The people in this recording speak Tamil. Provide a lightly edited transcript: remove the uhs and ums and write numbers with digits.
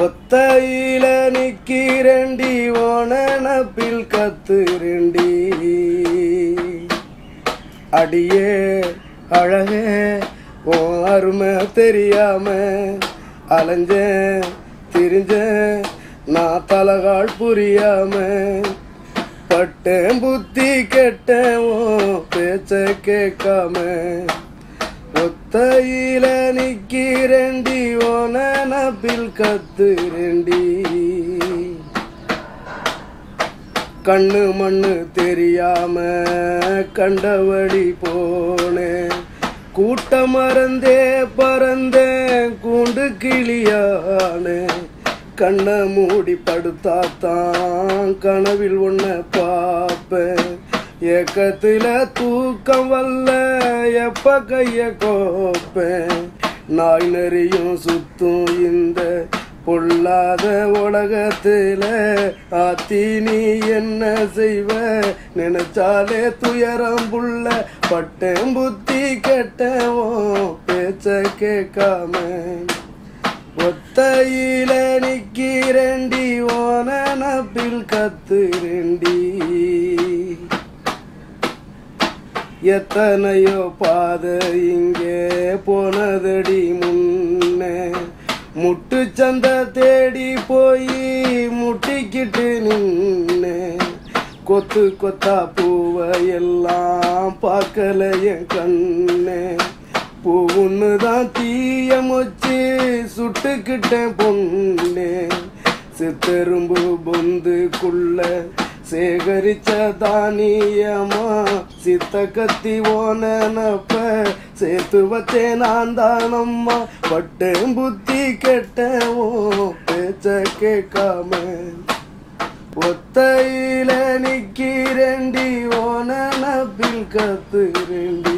ஒத்தையில நிக்கிறண்டி ஓனப்பில் கத்துரண்டி அடியே அழகே ஓ அருமை தெரியாம அலைஞ்சேன் திரிஞ்சேன் நான் தலகால் புரியாம பட்டேன் புத்தி கெட்டேன் ஓ பேச்ச கேட்காம ஒத்தையில நிக்கிறண்டி ஓனப்பில் கத்துரண்டி கண்ணு மண்ணு தெரியாம கண்டவழி போனேன் கூட்ட மறந்தே பறந்தேன் கூண்டு கிளியானே கண்ணை மூடி படுத்தாத்தான் கனவில் ஒன்ன பார்ப்பேன் ஏக்கத்துல தூக்கம் வல்ல எப்ப கைய கோப்பேன் நாய் நெறியும் சுத்தும் இந்த பொல்லாத உலகத்துல ஆத்தி நீ என்ன செய்வ நினைச்சாலே துயரம் புள்ள பட்டேன் புத்தி கெட்டவோ பேச்ச கேட்காம ஒத்தையில நிக்கிறண்டி ஓனப்பில் கத்துரண்டி எத்தனையோ பாதை இங்கே போனதடி முன்னே முட்டு சந்த தேடி போய் முட்டிக்கிட்டு நின்னே கொத்து கொத்தா பூவை எல்லாம் பார்க்கல என் கண்ணே பூவுன்னுதான் தீய மொச்சு சுட்டுக்கிட்டேன் பொண்ணே சித்தெரும்பு பொந்துக்குள்ள சேகரிச்ச தானியமா சித்த கத்தி ஓனப்ப சேர்த்து வச்சேன் நான் தானம்மா பட்டேன் புத்தி கெட்டவோ பேச்ச கேட்காம ஒத்தையில நிக்கிறண்டி ஓனப்பில் கத்துரண்டி